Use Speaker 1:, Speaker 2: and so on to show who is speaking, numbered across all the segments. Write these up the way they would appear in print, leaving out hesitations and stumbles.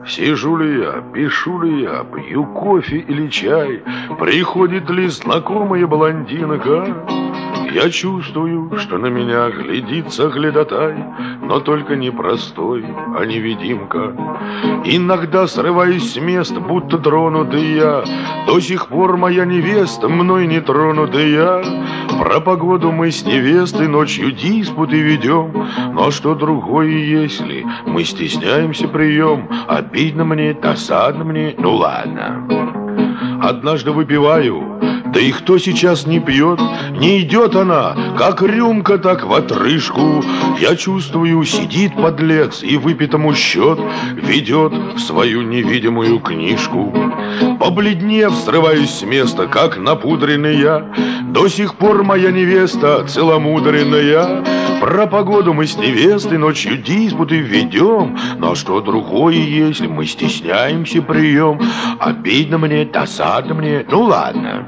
Speaker 1: Сижу ли я, пишу ли я, пью кофе или чай, приходит ли знакомая блондинка. Я чувствую, что на меня глядится глядотай, но только не простой, а невидимка. Иногда срываюсь с мест, будто тронутый я. До сих пор моя невеста мной не тронутая. Про погоду мы с невестой ночью диспуты ведем. Но что другое, если мы стесняемся прием? Обидно мне, досадно мне, ну ладно. Однажды выпиваю, да и кто сейчас не пьет? Не идет она, как рюмка, так в отрыжку. Я чувствую, сидит подлец и выпитому счет ведет в свою невидимую книжку. Побледнев, срываюсь с места, как напудренный я. До сих пор моя невеста целомудренная. Про погоду мы с невестой ночью диспуты ведем. Но что другое, если мы стесняемся прием? Обидно мне, досадно мне, ну ладно.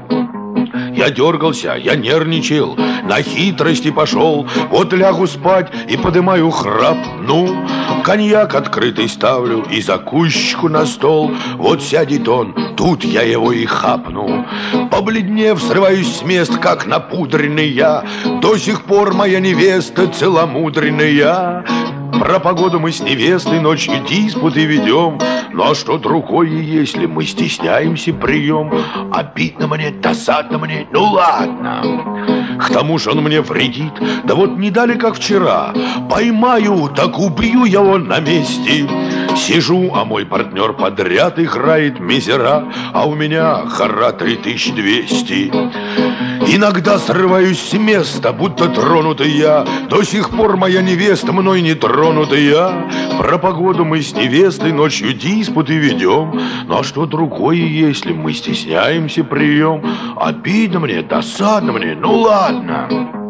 Speaker 1: Я дергался, я нервничал, на хитрости пошел. Вот лягу спать и подымаю храп. Ну, коньяк открытый ставлю и закусочку на стол. Вот сядет он, тут я его и хапну. Побледнев, срываюсь с мест, как напудренный я. До сих пор моя невеста целомудренная. Про погоду мы с невестой ночью диспуты ведем. Ну а что другое, если мы стесняемся прием? Обидно мне, досадно мне, ну ладно. К тому же он мне вредит, да вот не дали, как вчера. Поймаю, так убью я его на месте. Сижу, а мой партнер подряд играет мизера, а у меня хора 3200. Иногда срываюсь с места, будто тронутый я. До сих пор моя невеста мной не тронутая. Про погоду мы с невестой ночью диспуты ведем. Ну а что другое, если мы стесняемся прием? Обидно мне, досадно мне, ну ладно.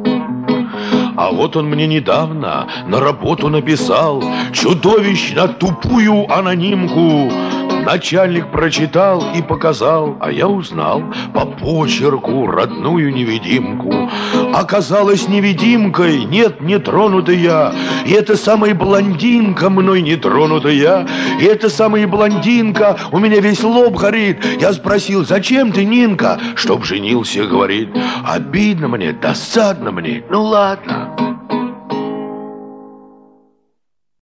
Speaker 1: А вот он мне недавно на работу написал чудовищно тупую анонимку. Начальник прочитал и показал, а я узнал по почерку родную невидимку. Оказалась невидимкой, нет, не тронутая. И эта самая блондинка мной не тронутая. И эта самая блондинка у меня весь лоб горит. Я спросил, зачем ты, Нинка? Чтоб женился, говорит. Обидно мне, досадно мне, ну ладно.